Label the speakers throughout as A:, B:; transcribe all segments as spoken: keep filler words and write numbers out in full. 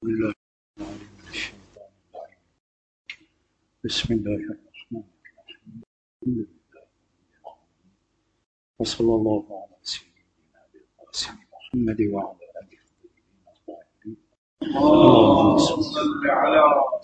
A: بالله من الشيطان الرجيم. بسم الله الرحمن الرحيم. وصلى الله على سيدنا القاسم محمد وعلى آله الطاهرين. اللهم صل على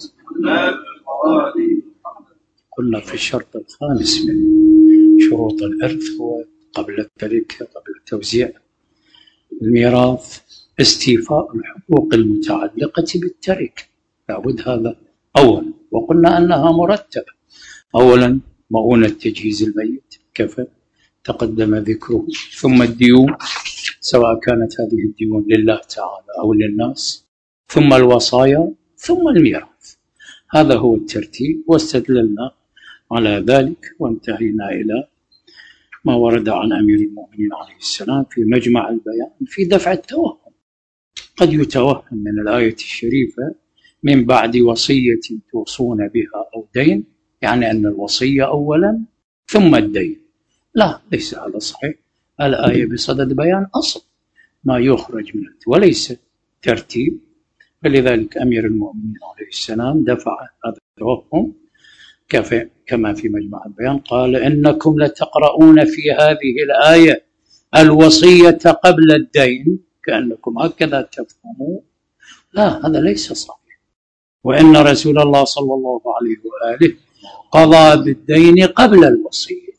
A: محمد. قلنا في الشرط الخامس من شروط الإرث هو قبل التركة قبل التوزيع الميراث استيفاء الحقوق المتعلقة بالتركة، لابد هذا أولا. وقلنا أنها مرتبة: أولا مؤونة تجهيز الميت كفى تقدم ذكره، ثم الديون سواء كانت هذه الديون لله تعالى أو للناس، ثم الوصايا، ثم الميراث. هذا هو الترتيب، واستدللنا على ذلك وانتهينا إلى ما ورد عن أمير المؤمنين عليه السلام في مجمع البيان في دفع التوهم. قد يتوهم من الآية الشريفة من بعد وصية توصون بها أو دين، يعني أن الوصية أولا ثم الدين. لا، ليس هذا صحيح. الآية بصدد بيان أصل ما يخرج منه وليس ترتيب. فلذلك أمير المؤمنين عليه السلام دفع هذا التوهم كما في مجمع البيان، قال: إنكم لتقرؤون في هذه الآية الوصية قبل الدين، كأنكم هكذا تفهمون. لا، هذا ليس صحيح. وإن رسول الله صلى الله عليه وآله قضى بالدين قبل الوصية.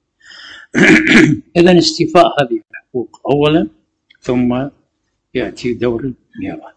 A: إذن استيفاء هذه الحقوق أولا، ثم يأتي دور الميراث.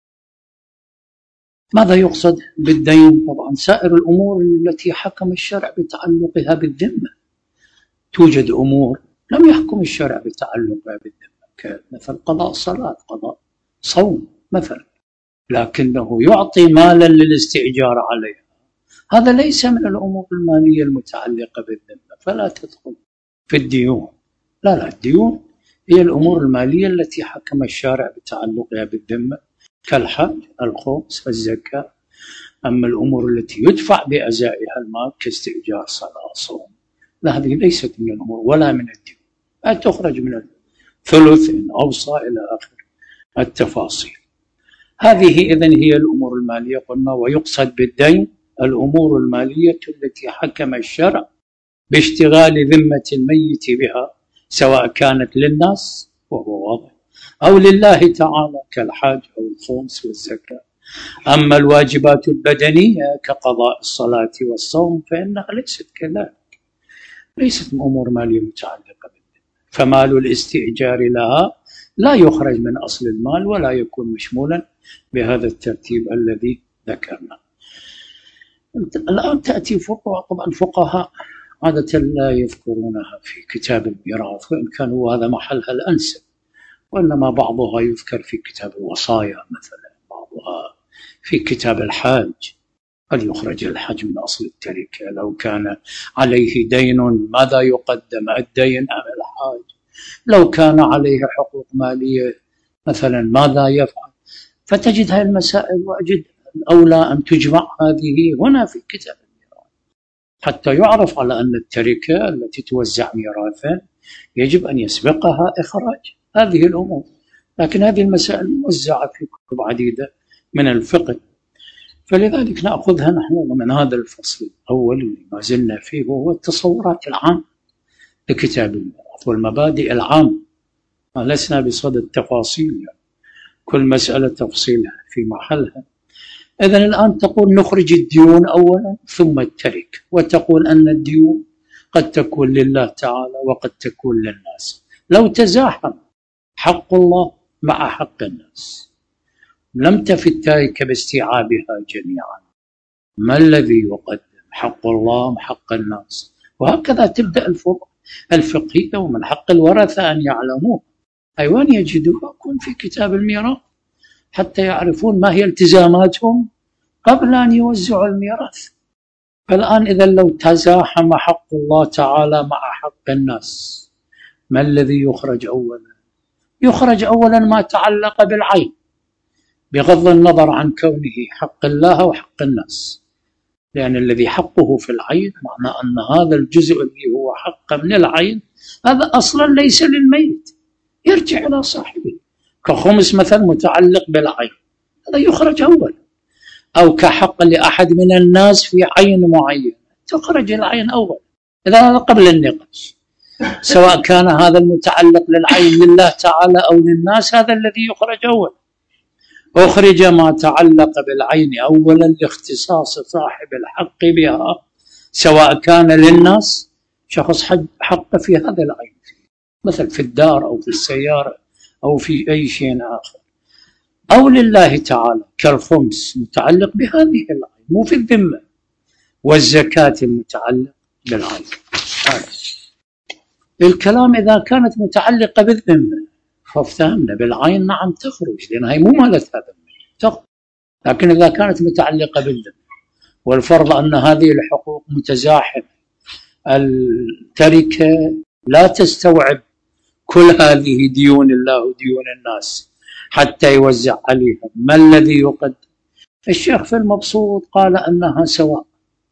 A: ماذا يقصد بالدين؟ طبعا سائر الأمور التي حكم الشرع بتعلقها بالذمة. توجد أمور لم يحكم الشرع بتعلقها بالذمة، كمثل قضاء صلاة، قضاء صوم مثلا، لكنه يعطي مالا للاستئجار عليها. هذا ليس من الأمور المالية المتعلقة بالذمة، فلا تدخل في الديون. لا لا، الديون هي الأمور المالية التي حكم الشارع بتعلقها بالذمة، كالحج، الخمس، الزكاة. أما الأمور التي يدفع بأزائها المال كاستئجار صلاة، صوم، لا، هذه ليست من الأمور ولا من الدين، لا تخرج من الثلث إن أوصى إلى آخر التفاصيل. هذه إذن هي الأمور المالية. قلنا ويقصد بالدين الأمور المالية التي حكم الشرع باشتغال ذمة الميت بها، سواء كانت للناس وهو واضح أو لله تعالى كالحاج أو الخمس والزكاة. أما الواجبات البدنية كقضاء الصلاة والصوم فإنها ليست كذلك، ليست أمور مالية متعلقة بالدين. فمال الاستئجار لها لا يخرج من أصل المال ولا يكون مشمولا بهذا الترتيب الذي ذكرنا. الآن تأتي فقهاء، طبعا فقهاء عادة لا يذكرونها في كتاب الميراث، وإن كان هذا محلها الأنسب، وإنما بعضها يذكر في كتاب الوصايا مثلا، بعضها في كتاب الحاج. هل يخرج الحج من أصل التركة؟ لو كان عليه دين ماذا يقدم، الدين أم الحاج؟ لو كان عليه حقوق مالية مثلا ماذا يفعل؟ فتجد هذه المسائل، وأجد الأولى أن تجمع هذه هنا في كتاب الميراث حتى يعرف على أن التركة التي توزع ميراثا يجب أن يسبقها إخراج هذه الأمور. لكن هذه المسائل موزعة في كتب عديدة من الفقه، فلذلك نأخذها نحن من هذا الفصل الأول اللي ما زلنا فيه، وهو التصورات العامة لكتاب الميراث والمبادئ العامة. لسنا بصدد التفاصيل، يعني كل مسألة تفصيلها في محلها. إذن الآن تقول نخرج الديون أولا ثم الترك، وتقول أن الديون قد تكون لله تعالى وقد تكون للناس. لو تزاحم حق الله مع حق الناس لم تف التركة باستيعابها جميعا. ما الذي يقدم؟ حق الله أم حق الناس؟ وهكذا تبدأ الفروع الفقهية، ومن حق الورثة أن يعلموه. أيوان يجدوها يكون في كتاب الميراث حتى يعرفون ما هي التزاماتهم قبل أن يوزعوا الميراث. فالآن إذا لو تزاحم حق الله تعالى مع حق الناس، ما الذي يخرج أولا؟ يخرج أولا ما تعلق بالعين، بغض النظر عن كونه حق الله وحق الناس، لأن الذي حقه في العين معنى أن هذا الجزء اللي هو حق من العين هذا أصلا ليس للميت، يرجع إلى صاحبه. كخمس مثلا متعلق بالعين، هذا يخرج أول. أو كحق لأحد من الناس في عين معينة تخرج العين أول، إذا هذا قبل النقاش، سواء كان هذا المتعلق للعين لله تعالى أو للناس، هذا الذي يخرج أول. أخرج ما تعلق بالعين أولا لاختصاص صاحب الحق بها، سواء كان للناس شخص حق في هذا العين، مثل في الدار أو في السيارة أو في أي شيء آخر، أو لله تعالى كالخمس متعلق بهذه العين مو في الذمة، والزكاة المتعلق بالعين. الكلام إذا كانت متعلقة بالذمة فافتهمنا بالعين نعم تخرج، لأنها مو مالتها تخرج. لكن إذا كانت متعلقة بالذمة والفرض أن هذه الحقوق متزاحمة، التركة لا تستوعب كل هذه ديون الله وديون الناس حتى يوزع عليهم، ما الذي يقدم؟ الشيخ في المبسوط قال أنها سواء،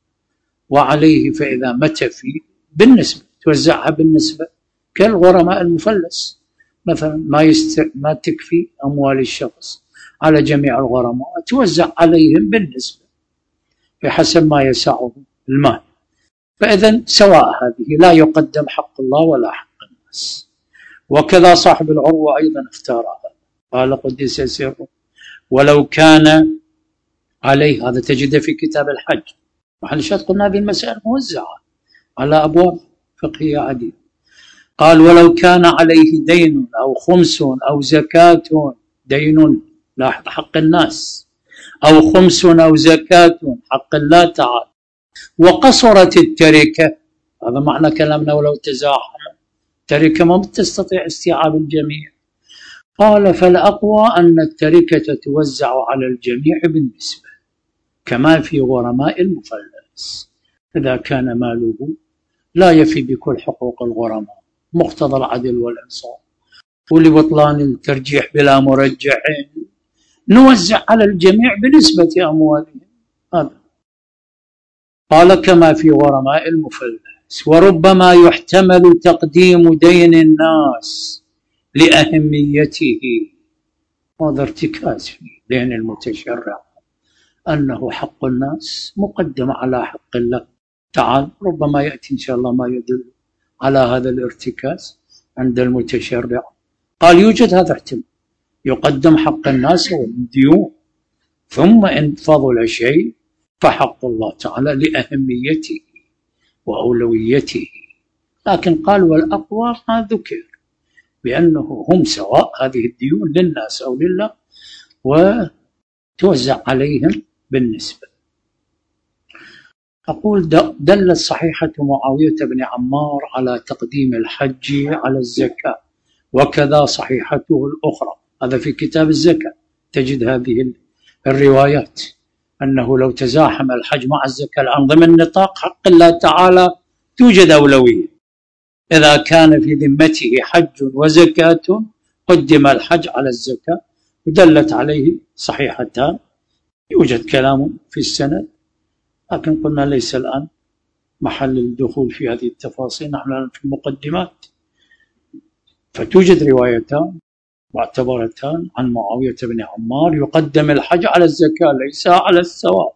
A: وعليه فإذا مت في بالنسبة توزعها بالنسبة، كالغرماء المفلس مثلا ما, يست... ما تكفي أموال الشخص على جميع الغرماء، توزع عليهم بالنسبة بحسب ما يسعه المال. فإذا سواء هذه لا يقدم حق الله ولا حق الناس. وكذا صاحب العروة أيضا اختارها، قال قدس سره ولو كان عليه، هذا تجده في كتاب الحج محل شاهد، قلنا هذه المسائل موزعة على أبواب فقهية عديدة. قال ولو كان عليه دين أو خمس أو زكاة، دين لاحظ حق الناس، أو خمس أو زكاة حق الله تعالى، وقصرت التركة، هذا معنى كلامنا ولو تزاحم التركة ما تستطيع استيعاب الجميع. قال فالأقوى أن التركة توزع على الجميع بالنسبة، كما في غرماء المفلس، إذا كان ماله لا يفي بكل حقوق الغرماء مقتضى العدل والإنصاف، ولبطلان الترجيح بلا مرجح نوزع على الجميع بنسبة أموالهم. هذا قال كما في غرماء المفلس. وربما يحتمل تقديم دين الناس لأهميته، هذا ارتكاز في دين المتشرع، أنه حق الناس مقدم على حق الله تعالى. ربما يأتي إن شاء الله ما يدل على هذا الارتكاز عند المتشرع. قال يوجد هذا احتمال، يقدم حق الناس والديون، ثم إن فضل شيء فحق الله تعالى لأهميته وأولويته. لكن قال والأقوى ما ذكر بأنه هم سواء، هذه الديون للناس أو لله وتوزع عليهم بالنسبة. أقول دلت صحيحة معاوية بن عمار على تقديم الحج على الزكاة، وكذا صحيحته الأخرى، هذا في كتاب الزكاة تجد هذه الروايات، أنه لو تزاحم الحج مع الزكاة الآن ضمن نطاق حق الله تعالى توجد أولوية، إذا كان في ذمته حج وزكاة قدم الحج على الزكاة، ودلت عليه صحيحتان. يوجد كلام في السند، لكن قلنا ليس الآن محل الدخول في هذه التفاصيل، نحن في المقدمات. فتوجد روايتان معتبرتان عن معاوية بن عمار يقدم الحج على الزكاة ليس على السواء.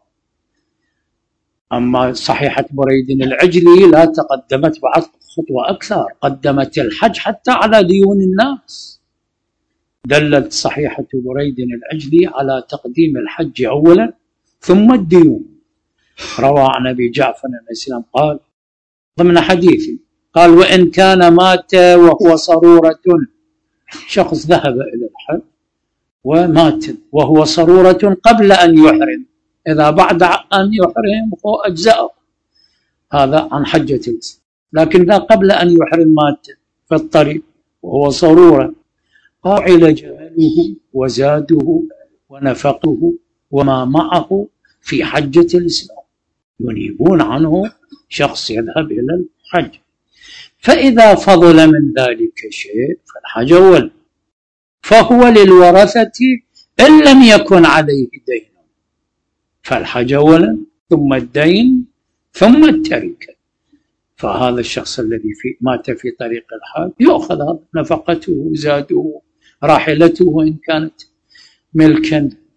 A: أما صحيحة بريد العجلي لا، تقدمت بعد خطوة أكثر، قدمت الحج حتى على ديون الناس. دلت صحيحة بريد العجلي على تقديم الحج أولا ثم الديون. روى عن أبي جعفر الإسلام قال ضمن حديث، قال وإن كان مات وهو صرورة، شخص ذهب إلى الحج ومات وهو صرورة قبل أن يحرم، إذا بعد أن يحرم هو أجزأه، هذا عن حجة الإسلام. لكن إذا قبل أن يحرم مات في الطريق وهو صرورة، قاعل جمله وزاده ونفقه وما معه في حجة الإسلام، ينيبون عنه شخص يذهب إلى الحج. فإذا فضل من ذلك شيء فالحج أول، فهو للورثة إن لم يكن عليه دين، فالحج أولا ثم الدين ثم التركة. فهذا الشخص الذي في مات في طريق الحج يأخذ نفقته، زاده، راحلته إن كانت ملكا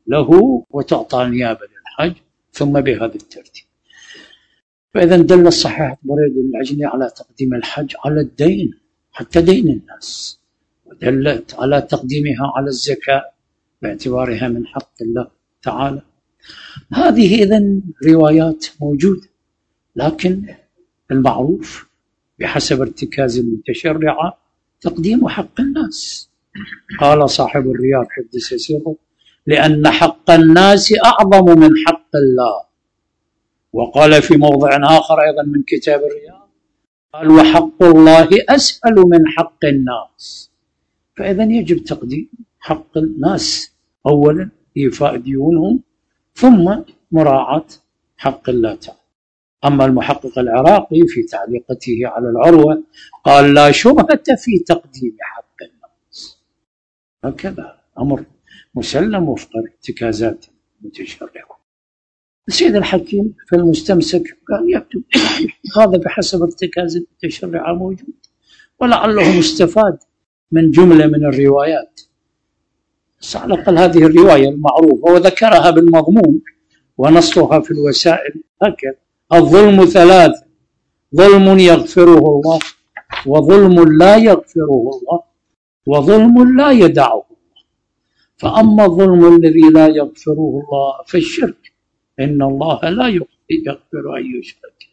A: له وتعطى نيابة للحج ثم بهذا الترتيب. فإذا دل الصحيح بريد العجلي على تقديم الحج على الدين حتى دين الناس، ودلت على تقديمها على الزكاة باعتبارها من حق الله تعالى. هذه إذن روايات موجودة، لكن المعروف بحسب ارتكاز المتشرعة تقديم حق الناس. قال صاحب الرياض قدس سره: لأن حق الناس أعظم من حق الله. وقال في موضع آخر أيضا من كتاب الرياض قال: وحق الله أسهل من حق الناس. فإذا يجب تقديم حق الناس أولا، إيفاء ديونهم، ثم مراعاة حق الله تعالى. أما المحقق العراقي في تعليقته على العروة قال: لا شبهة في تقديم حق الناس. هكذا أمر مسلم وفق ارتكازات متشرعة. السيد الحكيم في المستمسك قال: يبدو هذا بحسب ارتكاز المتشرعة موجود، ولعله مستفاد من جملة من الروايات. بس على الأقل هذه الرواية المعروفة وذكرها بالمضمون ونصها في الوسائل هكذا: الظلم ثلاث: ظلم يغفره الله، وظلم لا يغفره الله، وظلم لا يدعه الله. فأما الظلم الذي لا يغفره الله فالشرك، إن الله لا يغفر أن يشرك.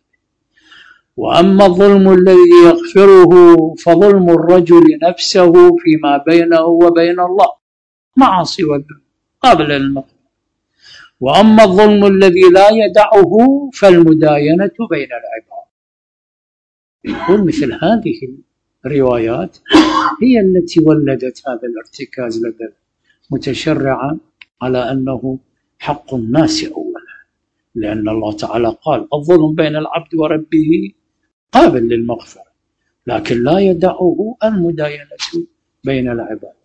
A: وأما الظلم الذي يغفره فظلم الرجل نفسه فيما بينه وبين الله، معاصي والذنب قابل للمغفرة. وأما الظلم الذي لا يدعه فالمداينة بين العباد. يقول مثل هذه الروايات هي التي ولدت هذا الارتكاز لدى المتشرعة على أنه حق الناس أولا، لأن الله تعالى قال: الظلم بين العبد وربه قابل للمغفرة، لكن لا يدعه المداينة بين العباد.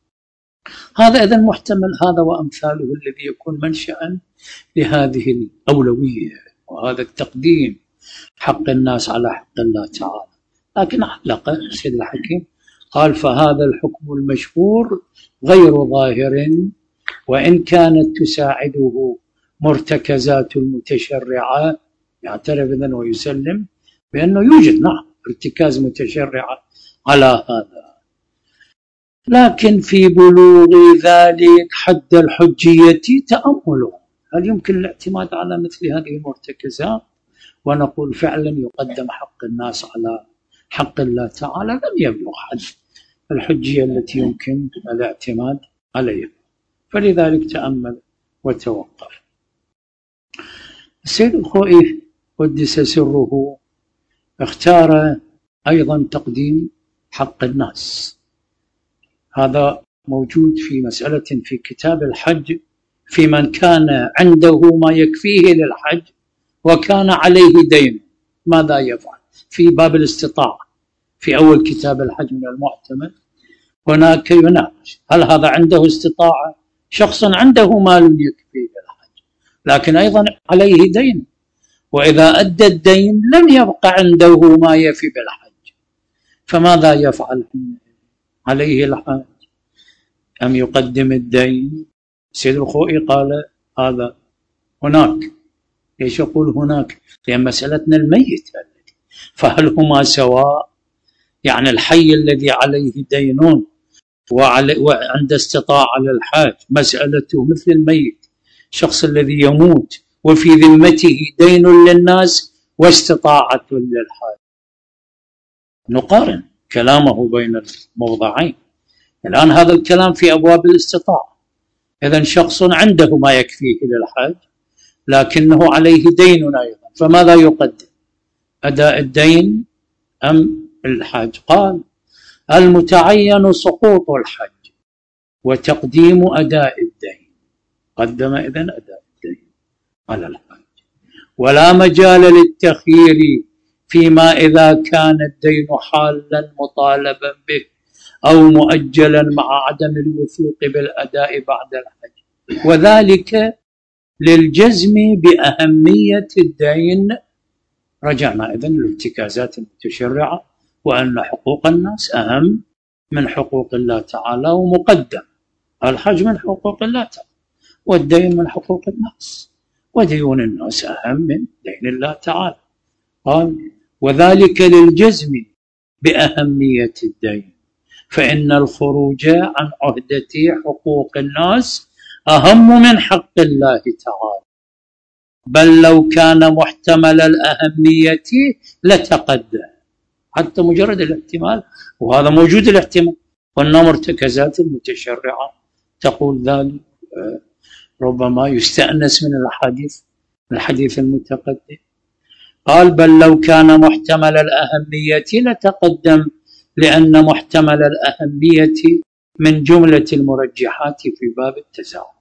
A: هذا إذن محتمل، هذا وأمثاله الذي يكون منشأ لهذه الأولوية وهذا التقديم حق الناس على حق الله تعالى. لكن علق السيد الحكيم قال: فهذا الحكم المشهور غير ظاهر، وإن كانت تساعده مرتكزات المتشرعة. يعترف إذن ويسلم بأنه يوجد نعم ارتكاز متشرعة على هذا، لكن في بلوغ ذلك حد الحجية تأمله. هل يمكن الاعتماد على مثل هذه المرتكزات ونقول فعلا يقدم حق الناس على حق الله تعالى؟ لم يبلغ حد الحجية التي يمكن الاعتماد عليها، فلذلك تأمل وتوقف. السيد الخوئي قدس سره اختار أيضا تقديم حق الناس. هذا موجود في مسألة في كتاب الحج: في من كان عنده ما يكفيه للحج وكان عليه دين ماذا يفعل؟ في باب الاستطاعة في أول كتاب الحج من المعتمد هناك يناقش هل هذا عنده استطاعة، شخص عنده مال يكفيه للحج لكن أيضا عليه دين، وإذا أدى الدين لم يبقى عنده ما يفي بالحج، فماذا يفعل؟ عليه الحج أم يقدم الدين؟ سيد الخوئي قال هذا هناك. ليش يقول هناك؟ لأن مسألتنا الميت، فهل هما سواء؟ يعني الحي الذي عليه دين وعند استطاعة للحاج مسألته مثل الميت، الشخص الذي يموت وفي ذمته دين للناس واستطاعة للحاج. نقارن كلامه بين الموضعين. الآن هذا الكلام في أبواب الاستطاعة، إذن شخص عنده ما يكفيه للحاج لكنه عليه دين أيضا، فماذا يقدم؟ أداء الدين أم الحج؟ قال: المتعين سقوط الحج وتقديم أداء الدين. قدم إذن أداء الدين على الحج، ولا مجال للتخيير فيما إذا كان الدين حالا مطالبا به أو مؤجلا مع عدم الوثوق بالأداء بعد الحج، وذلك للجزم بأهمية الدين. رجعنا إذن للارتكازات المتشرعة وأن حقوق الناس أهم من حقوق الله تعالى، ومقدم الحج من حقوق الله تعالى. والدين من حقوق الناس، وديون الناس أهم من دين الله تعالى. قال: وذلك للجزم بأهمية الدين، فإن الخروج عن عهدة حقوق الناس أهم من حق الله تعالى، بل لو كان محتمل الأهمية لتقدم. حتى مجرد الاحتمال، وهذا موجود الاحتمال، قلنا مرتكزات المتشرعة تقول ذلك، ربما يستأنس من الحديث الحديث المتقدم. قال: بل لو كان محتمل الأهمية لتقدم، لأن محتمل الأهمية من جملة المرجحات في باب التزاحم.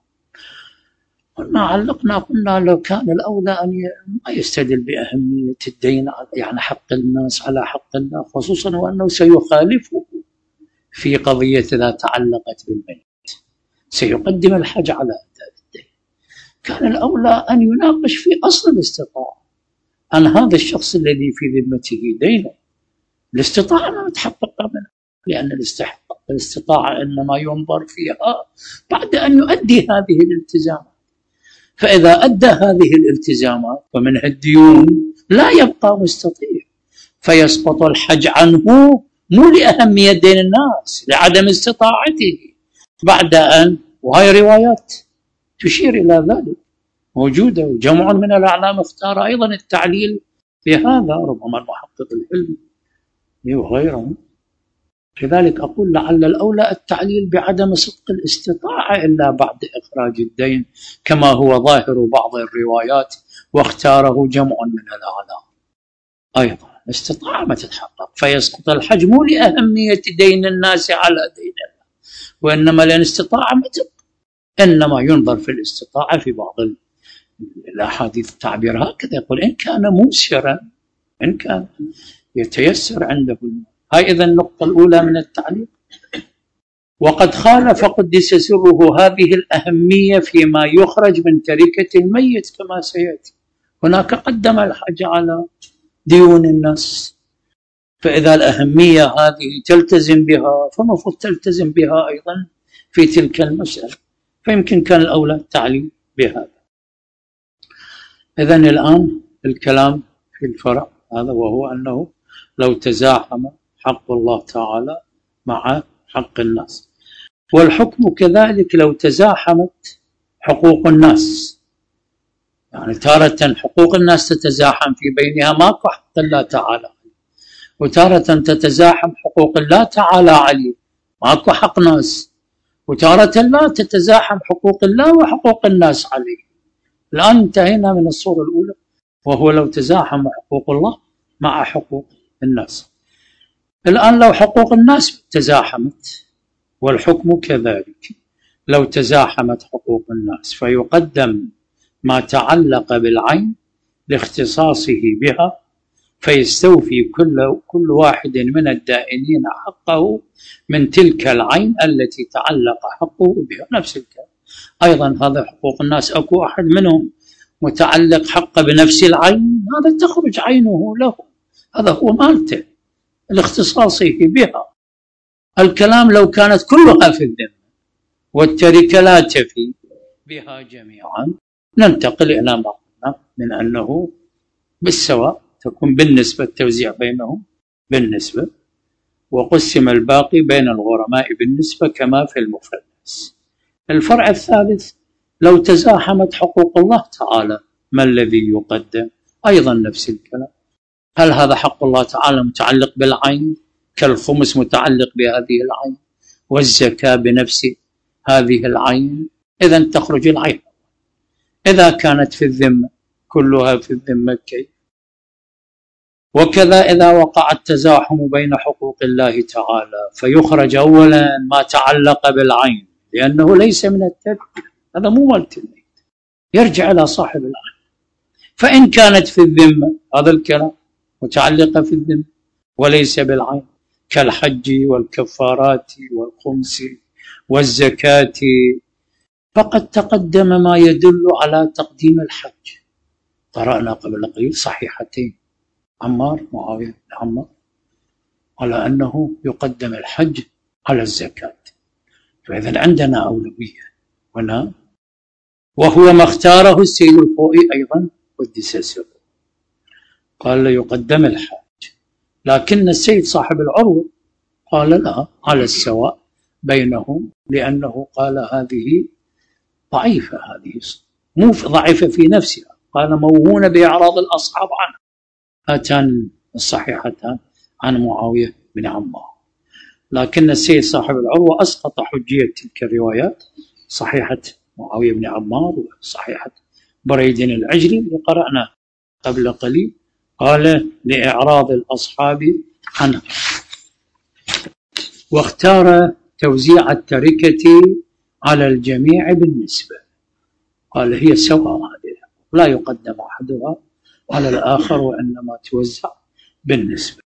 A: قلنا علقنا قلنا لو كان الأولى أن ما يستدل بأهمية الدين، يعني حق الناس على حق الله، خصوصا وأنه سيخالفه في قضية إذا تعلقت بالميت، سيقدم الحج على أداء الدين. كان الأولى أن يناقش في أصل الاستطاعة، أن هذا الشخص الذي في ذمته دينه الاستطاعة ما متحققة منه، لأن الاستطاعة إنما ينظر فيها بعد أن يؤدي هذه الالتزامات، فإذا أدى هذه الالتزامات ومنها الديون لا يبقى مستطيع، فيسقط الحج عنه، مو لأهمية دين الناس، لعدم استطاعته بعد أن، وهي روايات تشير إلى ذلك موجودة، وجمع من الأعلام اختار أيضا التعليل بهذا، ربما المحقق العلمي وغيره. لذلك أقول لعل الأولى التعليل بعدم صدق الاستطاعة إلا بعد إخراج الدين، كما هو ظاهر بعض الروايات واختاره جمع من الأعلام. أيضا الاستطاعة ما تتحقق، فيسقط الحج مو لأهمية دين الناس على دين الله، وإنما لأن الاستطاعة ما تبقى، إنما ينظر في الاستطاعة في بعض الأحاديث التعبير هكذا، يقول إن كان موسرا، إن كان يتيسر عنده. هاي إذا النقطة الأولى من التعليق. وقد خالف قدس سره هذه الأهمية فيما يخرج من تركة الميت كما سيأتي. هناك قدم الحج على ديون الناس، فإذا الأهمية هذه تلتزم بها فمفروض تلتزم بها أيضا في تلك المسألة، فيمكن كان الأولى التعليل بهذا. إذن الآن الكلام في الفرع هذا، وهو أنه لو تزاحم حق الله تعالى مع حق الناس، والحكم كذلك لو تزاحمت حقوق الناس، يعني تارة حقوق الناس تتزاحم في بينها ماكو حق الله تعالى، وتارة تتزاحم حقوق الله تعالى عليه ماكو حق ناس، وتارة لا تتزاحم حقوق الله وحقوق الناس عليه. الآن انتهينا من الصورة الأولى، وهو لو تزاحم حقوق الله مع حقوق الناس. الآن لو حقوق الناس تزاحمت، والحكم كذلك لو تزاحمت حقوق الناس، فيقدم ما تعلق بالعين لاختصاصه بها، فيستوفي كل كل واحد من الدائنين حقه من تلك العين التي تعلق حقه بها. نفس الكلام أيضا، هذا حقوق الناس أكو أحد منهم متعلق حقه بنفس العين، هذا تخرج عينه له، هذا هو مالته لاختصاصه بها. الكلام لو كانت كلها في الذمة والتركة لا تفي بها جميعا، ننتقل إلى ما قلنا من أنه بالسواء تكون بالنسبة التوزيع بينهم بالنسبة، وقسم الباقي بين الغرماء بالنسبة كما في المفلس. الفرع الثالث لو تزاحمت حقوق الله تعالى ما الذي يقدم؟ أيضا نفس الكلام، هل هذا حق الله تعالى متعلق بالعين كالخمس متعلق بهذه العين، والزكاة بنفس هذه العين؟ إذن تخرج العين. إذا كانت في الذمة كلها في الذمة كيف؟ وكذا إذا وقع التزاحم بين حقوق الله تعالى فيخرج أولا ما تعلق بالعين، لأنه ليس من الترك، هذا مو مالت الميت، يرجع إلى صاحب العين. فإن كانت في الذمة، هذا الكلام متعلقة في الذمة وليس بالعين، كالحج والكفارات والخمس والزكاة، فقد تقدم ما يدل على تقديم الحج. قرأنا قبل قليل صحيحتين عمار معاوية بن عمار على أنه يقدم الحج على الزكاة، فإذا عندنا أولوية هنا وهو ما اختاره السيد الخوئي أيضا قدس سره، قال لا يقدم الحاج، لكن السيد صاحب العروة قال لا، على السواء بينهم، لأنه قال هذه ضعيفة، هذه مو ضعيفة في نفسها، قال موهونة بإعراض الأصحاب عنه، هاتان الصحيحتان عن معاوية بن عمار. لكن السيد صاحب العروة أسقط حجية تلك الروايات، صحيحة معاوية بن عمار وصحيحة بريد العجلي اللي قرأنا قبل قليل، قال لإعراض الأصحاب عنه. واختار توزيع التركة على الجميع بالنسبة، قال هي سواء هذه، لا يقدم أحدها على الآخر وإنما توزع بالنسبة.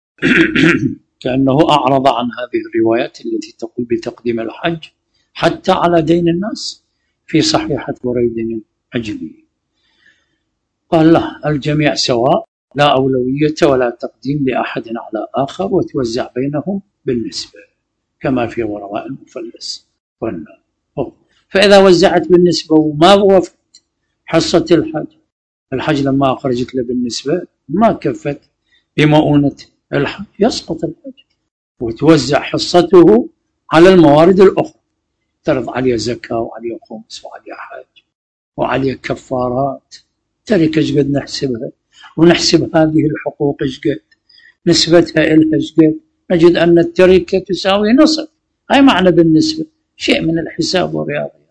A: كأنه أعرض عن هذه الروايات التي تقول بتقديم الحج حتى على دين الناس في صحيحة بريد العجلي. قال لا، الجميع سواء، لا أولوية ولا تقديم لأحد على آخر، وتوزع بينهم بالنسبة كما في وراء المفلس والنار. فإذا وزعت بالنسبة وما وفت حصة الحج، الحج لما أخرجت له بالنسبة ما كفت بمؤونة الحج، يسقط الحج وتوزع حصته على الموارد الأخرى، ترض عليه زكاة وعليه خمس وعليه حج وعليه كفارات، تركة ايش قد نحسبها، ونحسب هذه الحقوق ايش قد نسبتها إلها ايش قد، نجد أن التركة تساوي نصف. هاي معنى بالنسبة، شيء من الحساب والرياضيات.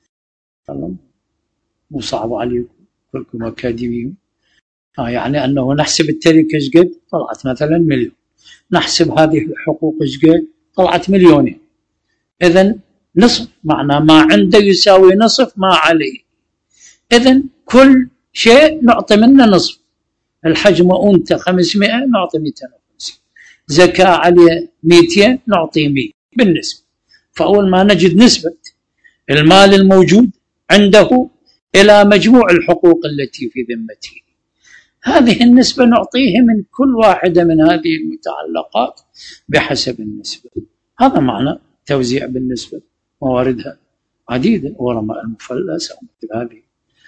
A: مو صعب عليكم كلكم أكاديميون. آه يعني أنه نحسب التركة ايش قد، طلعت مثلا مليون، نحسب هذه الحقوق ايش قد، طلعت مليونين. إذن نصف، معنى ما عنده يساوي نصف ما عليه. إذن كل شيء نعطي منه نصف. الحج مؤونته خمسمائة نعطي مئتين وخمسين، زكاة عليه مئتين نعطي مئة بالنسبة. فأول ما نجد نسبة المال الموجود عنده إلى مجموع الحقوق التي في ذمته، هذه النسبة نعطيه من كل واحدة من هذه المتعلقات بحسب النسبة. هذا معنى توزيع بالنسبة، مواردها عديدة، ورماء المفلس أو مثل هذه.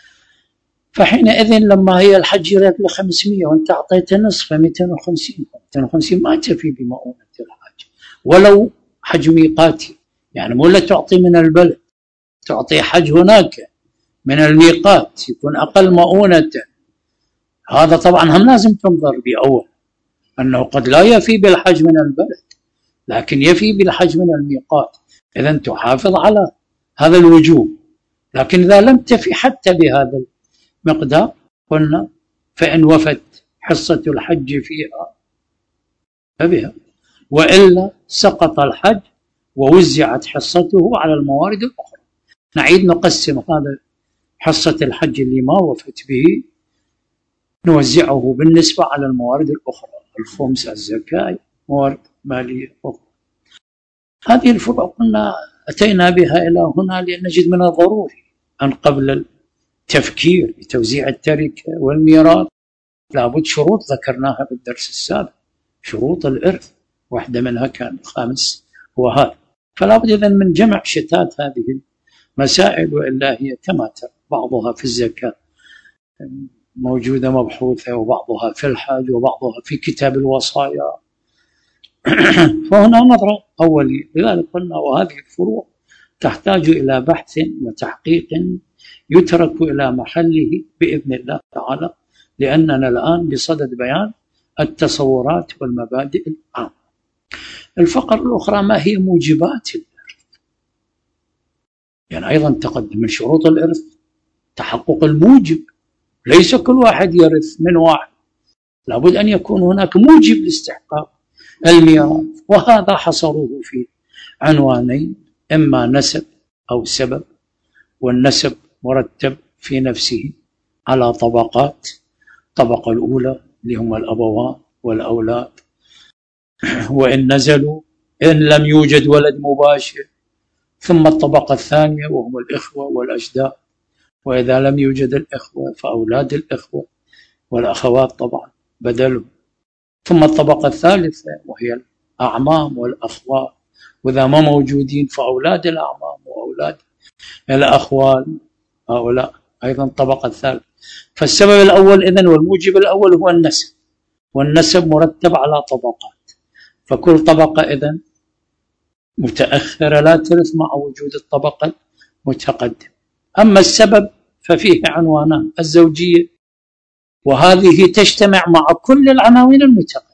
A: فحينئذ لما هي الحج يريد له خمسمائة وانت أعطيته نصف مئتين وخمسين، مئتين وخمسين ما تفي بمؤونة الحج ولو حج ميقاتي، يعني مو لا تعطي من البلد، تعطي حج هناك من الميقات يكون أقل مؤونة. هذا طبعا هم لازم تنظر بأول أنه قد لا يفي بالحج من البلد لكن يفي بالحج من الميقات، إذن تحافظ على هذا الوجوب. لكن إذا لم تفي حتى بهذا المقدار قلنا فإن وفت حصة الحج فيها فبها، وإلا سقط الحج ووزعت حصته على الموارد الأخرى. نعيد نقسم هذا حصة الحج اللي ما وفت به، نوزعه بالنسبة على الموارد الأخرى، الخمس، الزكاة، موارد مالية أخرى. هذه الفروع قلنا أتينا بها إلى هنا لأن نجد من الضروري أن قبل التفكير بتوزيع التركة والميراث لابد شروط ذكرناها بالدرس السابق، شروط الإرث، واحدة منها كان خامس هو هذا. فلا بد إذن من جمع شتات هذه المسائل، وإلا هي كما ترى بعضها في الزكاة موجودة مبحوثة، وبعضها في الحج، وبعضها في كتاب الوصايا. فهنا نظرة أولية. لذلك قلنا وهذه الفروع تحتاج إلى بحث وتحقيق يترك إلى محله بإذن الله تعالى، لأننا الآن بصدد بيان التصورات والمبادئ العامة. الفقرة الأخرى ما هي موجبات الإرث، يعني أيضا تقدم من شروط الإرث تحقق الموجب، ليس كل واحد يرث من واحد، لابد أن يكون هناك موجب لاستحقاق الميراث، وهذا حصروه في عنوانين، إما نسب أو سبب. والنسب مرتب في نفسه على طبقات، الطبقة الأولى اللي هم الأبوان والأولاد، وإن نزلوا إن لم يوجد ولد مباشر، ثم الطبقة الثانية وهم الإخوة والأجداد، وإذا لم يوجد الإخوة فأولاد الإخوة والأخوات طبعا بدلهم، ثم الطبقة الثالثة وهي الأعمام والأخوال، وإذا ما موجودين فأولاد الأعمام وأولاد الأخوال هؤلاء أيضا الطبقة الثالثة. فالسبب الأول إذن والموجب الأول هو النسب، والنسب مرتب على طبقات، فكل طبقة إذن متأخرة لا ترث مع وجود الطبقة المتقدمة. أما السبب ففيه عنوانان: الزوجية، وهذه تجتمع مع كل العناوين المتقدمة،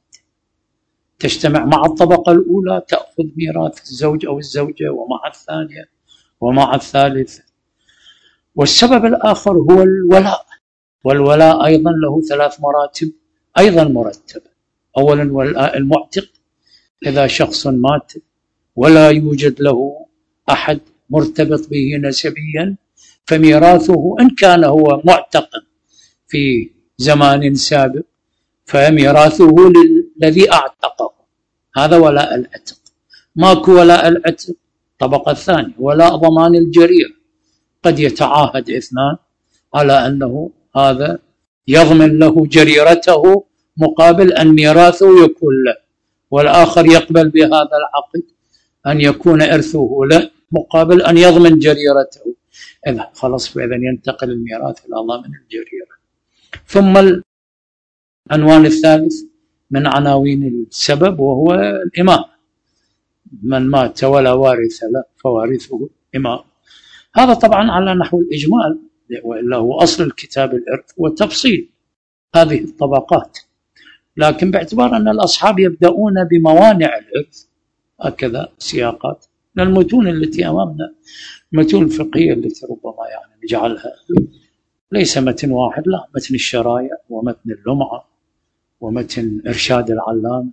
A: تجتمع مع الطبقة الأولى تأخذ ميراث الزوج أو الزوجة، ومع الثانية ومع الثالثة. والسبب الآخر هو الولاء، والولاء أيضا له ثلاث مراتب أيضا مرتبة. أولا ولاء المعتق، إذا شخص مات ولا يوجد له أحد مرتبط به نسبيا فميراثه إن كان هو معتق في زمان سابق فميراثه للذي أعتقه، هذا ولاء العتق. ماكو ولاء العتق. الطبقة الثانية ولاء ضمان الجرير، قد يتعاهد اثنان على أنه هذا يضمن له جريرته مقابل أن ميراثه يكون له، والآخر يقبل بهذا العقد أن يكون إرثه له مقابل أن يضمن جريرته. إذا خلص فإذا ينتقل الميراث إلى ضمن الجريرة. ثم العنوان الثالث من عناوين السبب وهو الإمام، من مات ولا وارث له فوارثه إمام. هذا طبعا على نحو الإجمال، وإلا هو أصل الكتاب الإرث وتفصيل هذه الطبقات، لكن باعتبار أن الأصحاب يبدأون بموانع الإرث هكذا سياقات من المتون التي أمامنا، المتون الفقهية التي ربما يعني نجعلها ليس متن واحد، لا، متن الشرايع ومتن اللمعة ومتن إرشاد العلام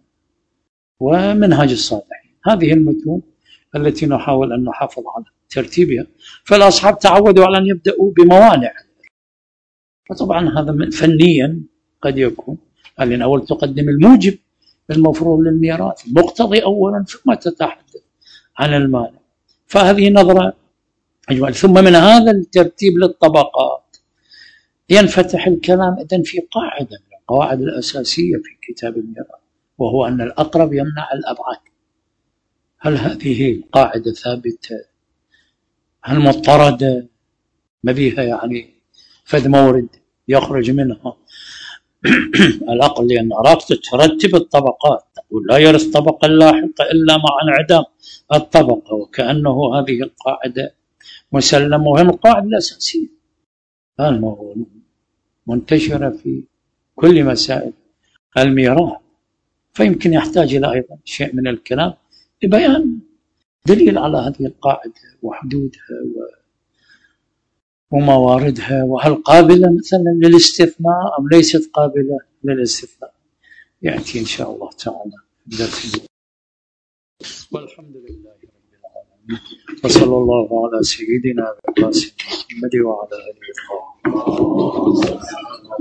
A: ومنهاج الصالحين، هذه المتون التي نحاول أن نحافظ على ترتيبها. فالأصحاب تعودوا على أن يبدأوا بموانع، فطبعا هذا فنيا قد يكون لأن أول تقدم الموجب المفروض للميراث، المقتضي أولا ثم تتحدث عن المانع، فهذه نظرة أجمل. ثم من هذا الترتيب للطبقات ينفتح الكلام إذن في قاعدة من القواعد الأساسية في كتاب الميراث، وهو أن الأقرب يمنع الأبعد. هل هذه القاعدة ثابتة؟ هل مضطردة؟ ما بيها يعني فد مورد يخرج منها العقل؟ لأن أراك ترتب الطبقات، تقول لا يرث طبقة لاحقة إلا مع انعدام الطبقة، وكأنه هذه القاعدة مسلمة، وهي القاعدة الأساسية منتشرة في كل مسائل الميراث. فيمكن يحتاج إلى أيضا شيء من الكلام لبيان دليل على هذه القاعدة وحدودها ومواردها، وهل قابلة مثلا للاستثناء أم ليست قابلة للاستثناء، يأتي إن شاء الله تعالى. والحمد لله رب العالمين، وصلى الله على سيدنا محمد وعلى آله وصحبه.